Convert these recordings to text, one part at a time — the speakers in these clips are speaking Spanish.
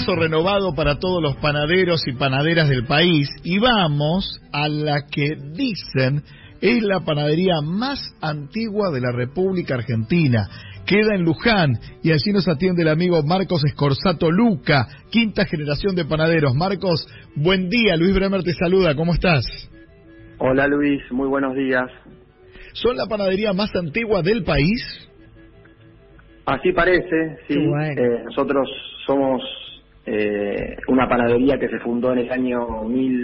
abrazo renovado para todos los panaderos y panaderas del país y vamos a la que dicen es la panadería más antigua de la República Argentina. Queda en Luján y allí nos atiende el amigo Marcos Scorsato Luca, quinta generación de panaderos. Marcos, buen día, Luis Bremer te saluda, ¿cómo estás? Hola Luis, muy buenos días. ¿Son la panadería más antigua del país? Así parece, sí. Bueno. Nosotros somos una panadería que se fundó en el año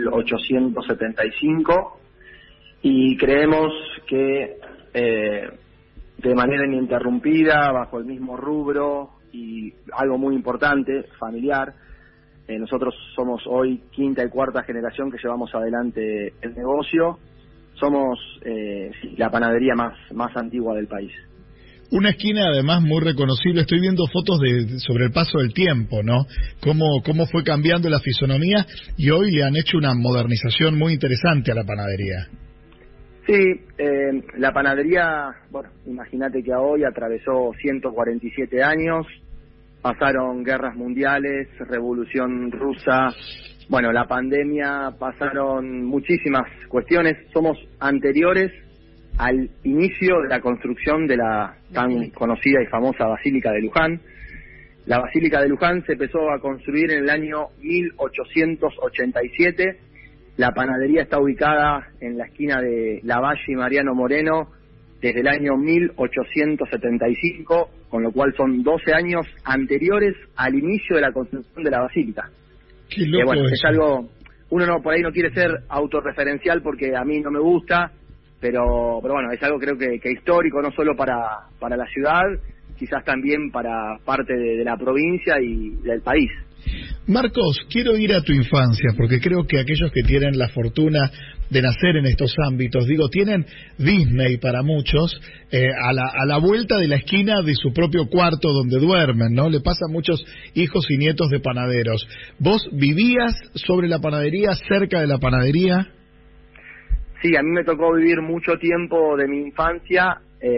1875 y creemos que de manera ininterrumpida, bajo el mismo rubro y algo muy importante, familiar, nosotros somos hoy quinta y cuarta generación que llevamos adelante el negocio. Somos la panadería más antigua del país. Una esquina además muy reconocible. Estoy viendo fotos sobre el paso del tiempo, ¿no? Cómo fue cambiando la fisonomía y hoy le han hecho una modernización muy interesante a la panadería. Sí, la panadería, bueno, imagínate que hoy atravesó 147 años, pasaron guerras mundiales, revolución rusa, bueno, la pandemia, pasaron muchísimas cuestiones. Somos anteriores al inicio de la construcción de la tan conocida y famosa Basílica de Luján. La Basílica de Luján se empezó a construir en el año 1887. La panadería está ubicada en la esquina de Lavalle y Mariano Moreno desde el año 1875, con lo cual son 12 años anteriores al inicio de la construcción de la Basílica. Qué loco bueno, eso. Es algo, uno por ahí no quiere ser autorreferencial porque a mí no me gusta, pero bueno, es algo creo que histórico, no solo para la ciudad, quizás también para parte de la provincia y del país. Marcos, quiero ir a tu infancia, porque creo que aquellos que tienen la fortuna de nacer en estos ámbitos, tienen Disney para muchos, a la vuelta de la esquina de su propio cuarto donde duermen, ¿no? Le pasa a muchos hijos y nietos de panaderos. ¿Vos vivías sobre la panadería, cerca de la panadería? Sí, a mí me tocó vivir mucho tiempo de mi infancia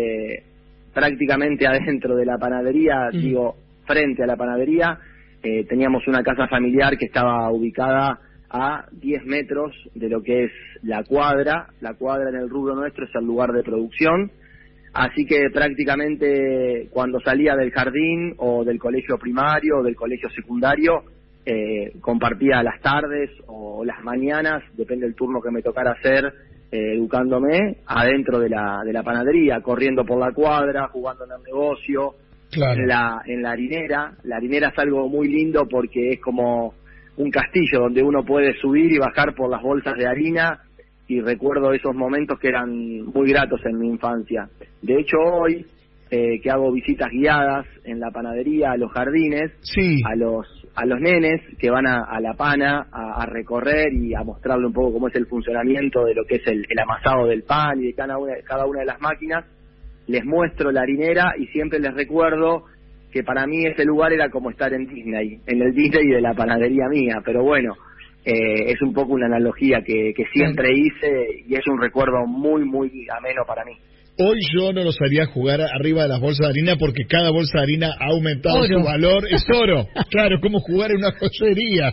prácticamente adentro de la panadería, frente a la panadería. Teníamos una casa familiar que estaba ubicada a 10 metros de lo que es la cuadra. La cuadra en el rubro nuestro es el lugar de producción, así que prácticamente cuando salía del jardín o del colegio primario o del colegio secundario, compartía las tardes o las mañanas, depende del turno que me tocara hacer, educándome adentro de la panadería, corriendo por la cuadra, jugando en el negocio. Claro. En la harinera. La harinera es algo muy lindo porque es como un castillo donde uno puede subir y bajar por las bolsas de harina, y recuerdo esos momentos que eran muy gratos en mi infancia. De hecho hoy que hago visitas guiadas en la panadería, a los jardines, sí, a los nenes que van a la pana a recorrer y a mostrarle un poco cómo es el funcionamiento de lo que es el amasado del pan y de cada una de las máquinas. Les muestro la harinera y siempre les recuerdo que para mí ese lugar era como estar en Disney, en el Disney de la panadería mía, pero bueno, es un poco una analogía que siempre hice y es un recuerdo muy, muy ameno para mí. Hoy yo no los haría jugar arriba de las bolsas de harina porque cada bolsa de harina ha aumentado su valor, es oro. Claro, como jugar en una joyería.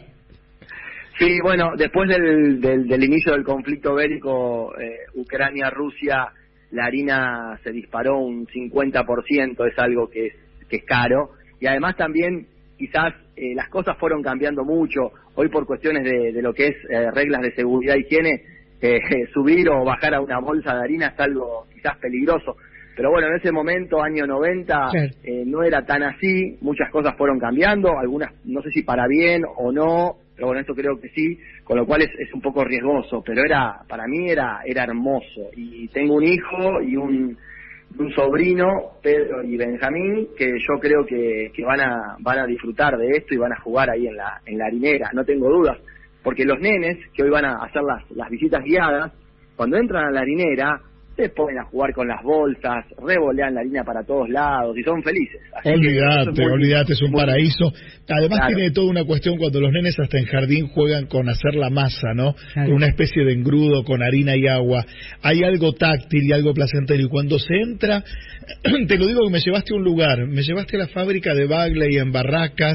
Sí, bueno, después del inicio del conflicto bélico Ucrania-Rusia, la harina se disparó un 50%, es algo que es caro, y además también quizás las cosas fueron cambiando mucho. Hoy por cuestiones de lo que es reglas de seguridad e higiene, subir o bajar a una bolsa de harina es algo quizás peligroso, pero bueno, en ese momento, año 90, no era tan así, muchas cosas fueron cambiando, algunas no sé si para bien o no, pero bueno, esto creo que sí, con lo cual es un poco riesgoso, pero para mí era hermoso, y tengo un hijo y un sobrino, Pedro y Benjamín, que yo creo que van a disfrutar de esto y van a jugar ahí en la harinera, no tengo dudas, porque los nenes que hoy van a hacer las visitas guiadas, cuando entran a la harinera, se ponen a jugar con las bolsas, revolean la harina para todos lados y son felices. Olvídate, es un paraíso. Además claro, tiene toda una cuestión cuando los nenes hasta en jardín juegan con hacer la masa, ¿no? Claro. Una especie de engrudo con harina y agua. Hay algo táctil y algo placentero. Y cuando se entra, te lo digo que me llevaste a un lugar, me llevaste a la fábrica de Bagley en Barracas,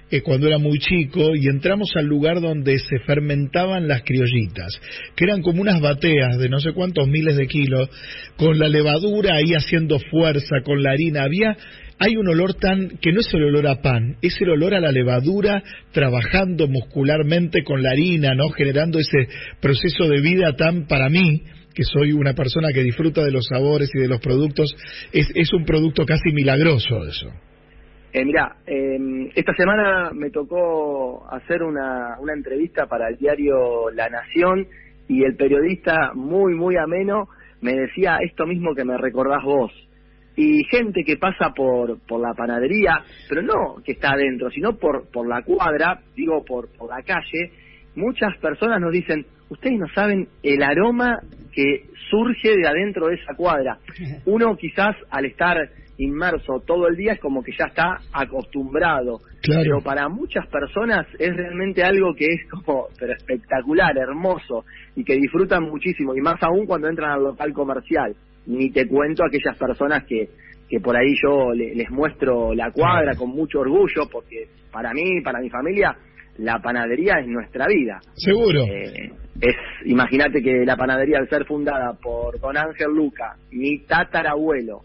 cuando era muy chico, y entramos al lugar donde se fermentaban las criollitas, que eran como unas bateas de no sé cuántos miles de kilos, con la levadura ahí haciendo fuerza, con la harina. Hay un olor que no es el olor a pan, es el olor a la levadura trabajando muscularmente con la harina, ¿no? Generando ese proceso de vida para mí, que soy una persona que disfruta de los sabores y de los productos, es un producto casi milagroso eso. Mirá, esta semana me tocó hacer una entrevista para el diario La Nación, y el periodista, muy ameno, me decía esto mismo que me recordás vos. Y gente que pasa por la panadería, pero no que está adentro, sino por la cuadra, digo por la calle, muchas personas nos dicen, ustedes no saben el aroma que surge de adentro de esa cuadra. Uno quizás al estar inmerso todo el día es como que ya está acostumbrado, claro. Pero para muchas personas es realmente algo que es como pero espectacular, hermoso, y que disfrutan muchísimo, y más aún cuando entran al local comercial. Ni te cuento a aquellas personas que por ahí yo les muestro la cuadra con mucho orgullo, porque para mí, para mi familia, la panadería es nuestra vida. Seguro. Imagínate que la panadería, al ser fundada por don Ángel Luca, mi tatarabuelo,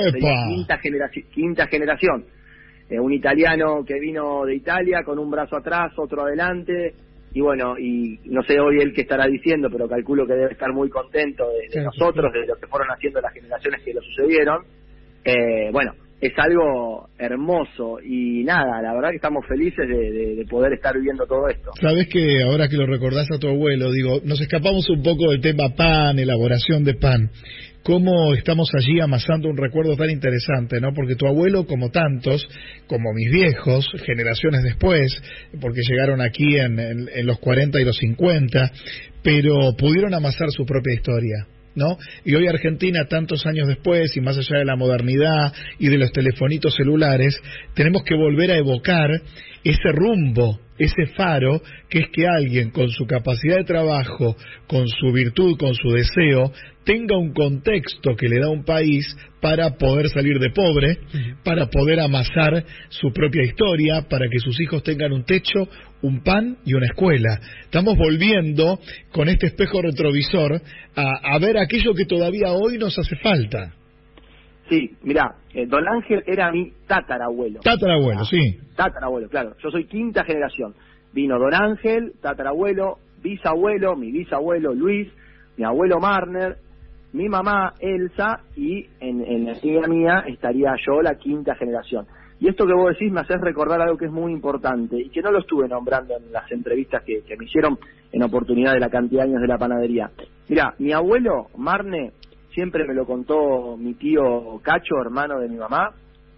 quinta generación, un italiano que vino de Italia con un brazo atrás, otro adelante, y bueno, y no sé hoy él qué estará diciendo, pero calculo que debe estar muy contento de nosotros, de lo que fueron haciendo las generaciones que lo sucedieron. Bueno, es algo hermoso, y nada, la verdad que estamos felices de poder estar viviendo todo esto. Sabés que ahora que lo recordás a tu abuelo, digo, nos escapamos un poco del tema pan, elaboración de pan. Cómo estamos allí amasando un recuerdo tan interesante, ¿no? Porque tu abuelo, como tantos, como mis viejos, generaciones después, porque llegaron aquí en los 40 y los 50, pero pudieron amasar su propia historia, ¿no? Y hoy Argentina, tantos años después, y más allá de la modernidad y de los telefonitos celulares, tenemos que volver a evocar ese rumbo, ese faro, que es que alguien con su capacidad de trabajo, con su virtud, con su deseo, tenga un contexto que le da un país para poder salir de pobre, para poder amasar su propia historia, para que sus hijos tengan un techo, un pan y una escuela. Estamos volviendo con este espejo retrovisor a ver aquello que todavía hoy nos hace falta. Sí, mirá, don Ángel era mi tatarabuelo. Tatarabuelo, sí. Tatarabuelo, claro. Yo soy quinta generación. Vino don Ángel, tatarabuelo, bisabuelo, mi bisabuelo Luis, mi abuelo Marner, mi mamá Elsa, y en la línea mía estaría yo, la quinta generación. Y esto que vos decís me haces recordar algo que es muy importante y que no lo estuve nombrando en las entrevistas que me hicieron en oportunidad de la cantidad de años de la panadería. Mirá, mi abuelo Marne, siempre me lo contó mi tío Cacho, hermano de mi mamá,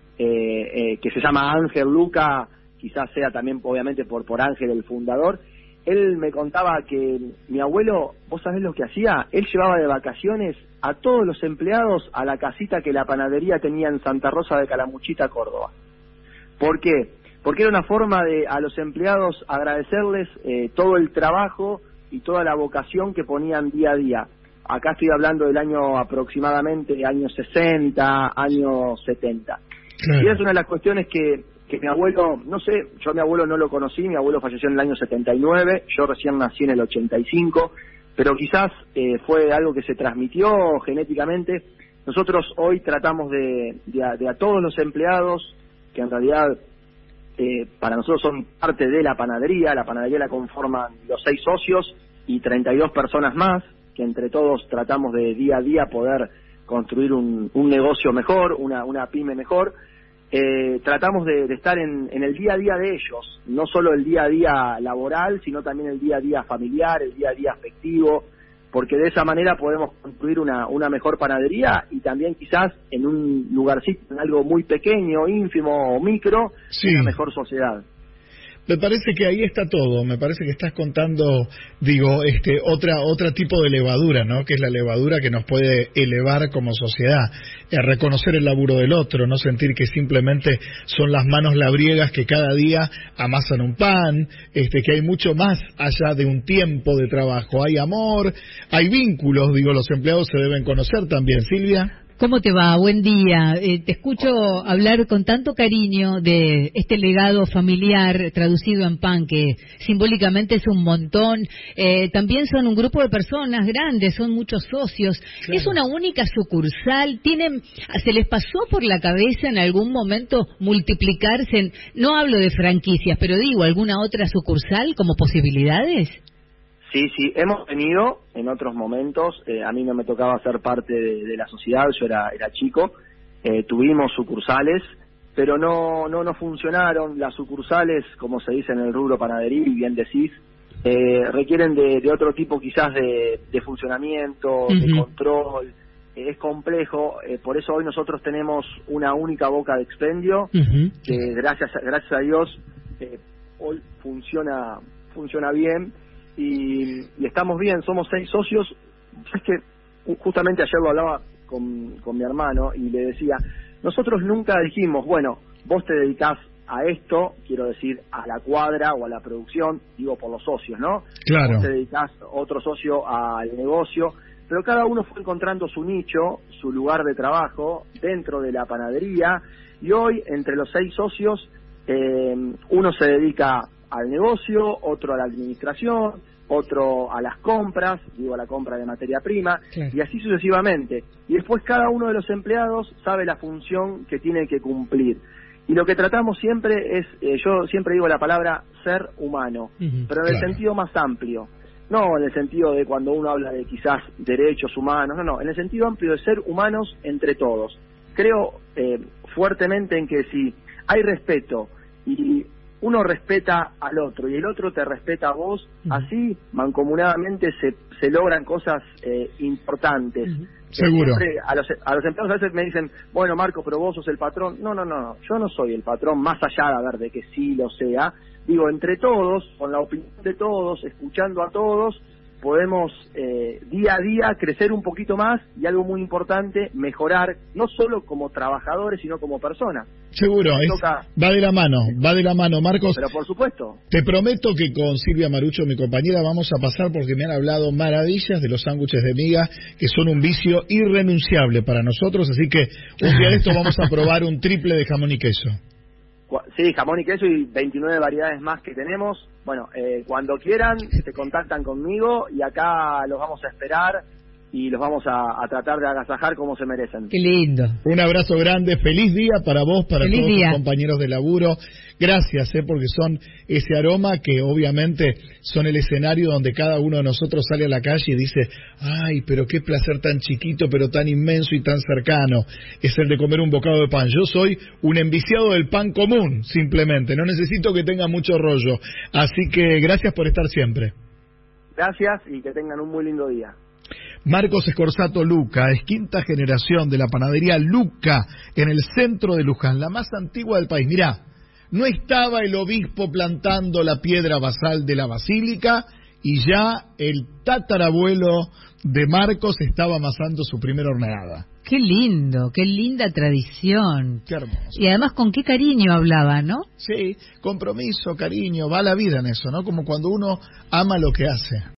que se llama Ángel Luca, quizás sea también obviamente por Ángel el fundador. Él me contaba que mi abuelo, ¿vos sabés lo que hacía? Él llevaba de vacaciones a todos los empleados a la casita que la panadería tenía en Santa Rosa de Calamuchita, Córdoba. ¿Por qué? Porque era una forma de a los empleados agradecerles todo el trabajo y toda la vocación que ponían día a día. Acá estoy hablando del año aproximadamente, años 60, años 70. Claro. Y es una de las cuestiones que mi abuelo, no sé, yo a mi abuelo no lo conocí, mi abuelo falleció en el año 79, yo recién nací en el 85, pero quizás fue algo que se transmitió genéticamente. Nosotros hoy tratamos de a todos los empleados, que en realidad para nosotros son parte de la panadería la conforman los 6 socios y 32 personas más, que entre todos tratamos de día a día poder construir un negocio mejor, una pyme mejor. Tratamos de estar en el día a día de ellos, no solo el día a día laboral, sino también el día a día familiar, el día a día afectivo, porque de esa manera podemos construir una mejor panadería y también quizás en un lugarcito, en algo muy pequeño, ínfimo o micro, sí, una mejor sociedad. Me parece que ahí está todo, me parece que estás contando, digo, otra tipo de levadura, ¿no? Que es la levadura que nos puede elevar como sociedad, reconocer el laburo del otro, no sentir que simplemente son las manos labriegas que cada día amasan un pan, que hay mucho más allá de un tiempo de trabajo, hay amor, hay vínculos, digo, los empleados se deben conocer también, Silvia. ¿Cómo te va? Buen día. Te escucho hablar con tanto cariño de este legado familiar traducido en pan, que simbólicamente es un montón. También son un grupo de personas grandes, son muchos socios. Claro. ¿Es una única sucursal? ¿Se les pasó por la cabeza en algún momento multiplicarse? No hablo de franquicias, pero digo, ¿alguna otra sucursal como posibilidades? Sí, hemos tenido en otros momentos, a mí no me tocaba ser parte de la sociedad, yo era chico, tuvimos sucursales, pero no funcionaron. Las sucursales, como se dice en el rubro panadería, y bien decís, requieren de otro tipo quizás de funcionamiento, de control, es complejo, por eso hoy nosotros tenemos una única boca de expendio, que gracias a Dios hoy funciona bien. Y estamos bien, somos 6 socios. Es que justamente ayer lo hablaba con mi hermano y le decía, nosotros nunca dijimos, bueno, vos te dedicás a esto, quiero decir, a la cuadra o a la producción, digo por los socios, ¿no? Claro. Vos te dedicás, otro socio, al negocio, pero cada uno fue encontrando su nicho, su lugar de trabajo dentro de la panadería, y hoy entre los 6 socios, uno se dedica al negocio, otro a la administración, otro a las compras, digo a la compra de materia prima, claro, y así sucesivamente. Y después cada uno de los empleados sabe la función que tiene que cumplir. Y lo que tratamos siempre es, yo siempre digo la palabra ser humano, pero en el sentido más amplio. No en el sentido de cuando uno habla de quizás derechos humanos, no, en el sentido amplio de ser humanos entre todos. Creo fuertemente en que si hay respeto y uno respeta al otro y el otro te respeta a vos, así mancomunadamente se logran cosas importantes. Seguro. A los empleados a veces me dicen, bueno, Marco, pero vos sos el patrón. No, yo no soy el patrón, más allá de que sí lo sea. Digo, entre todos, con la opinión de todos, escuchando a todos, podemos día a día crecer un poquito más y algo muy importante, mejorar, no solo como trabajadores, sino como personas. Seguro, va de la mano, Marcos. Pero por supuesto. Te prometo que con Silvia Marucho, mi compañera, vamos a pasar porque me han hablado maravillas de los sándwiches de miga, que son un vicio irrenunciable para nosotros, así que un día de esto vamos a probar un triple de jamón y queso. Sí, jamón y queso y 29 variedades más que tenemos. Bueno, cuando quieran, se contactan conmigo y acá los vamos a esperar y los vamos a tratar de agasajar como se merecen. Qué lindo. Un abrazo grande, feliz día para vos, para feliz todos día. Tus compañeros de laburo. Gracias, porque son ese aroma que obviamente son el escenario donde cada uno de nosotros sale a la calle y dice, ay, pero qué placer tan chiquito, pero tan inmenso y tan cercano, es el de comer un bocado de pan. Yo soy un enviciado del pan común, simplemente, no necesito que tenga mucho rollo. Así que gracias por estar siempre. Gracias y que tengan un muy lindo día. Marcos Scorsato Luca es quinta generación de la panadería Luca en el centro de Luján, la más antigua del país. Mirá, no estaba el obispo plantando la piedra basal de la basílica y ya el tatarabuelo de Marcos estaba amasando su primera horneada. Qué lindo, qué linda tradición. Qué hermoso. Y además con qué cariño hablaba, ¿no? Sí, compromiso, cariño, va la vida en eso, ¿no? Como cuando uno ama lo que hace.